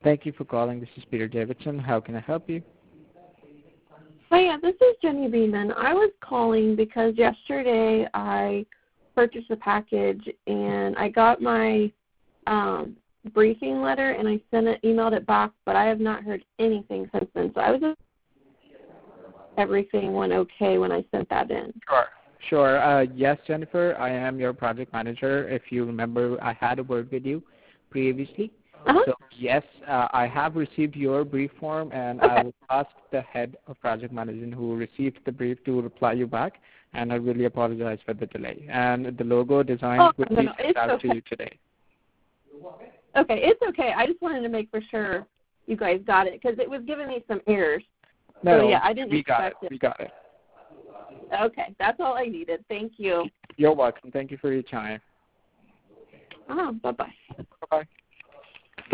Thank you for calling. This is Peter Davidson. How can I help you? Hi, yeah, this is Jenny Beeman. I was calling because yesterday I purchased a package and I got my briefing letter and I emailed it back, but I have not heard anything since then. So I was just everything went okay when I sent that in. Sure. Yes, Jennifer, I am your project manager. If you remember, I had a word with you previously. So, yes, I have received your brief form, and I will ask the head of project management who received the brief to reply you back, and I really apologize for the delay. And the logo design will be sent out to you today. Okay, it's okay. I just wanted to make for sure you guys got it because it was giving me some errors. No, so, yeah, I didn't expect it. We got it. Okay, that's all I needed. Thank you. You're welcome. Thank you for your time. Bye-bye. Bye-bye.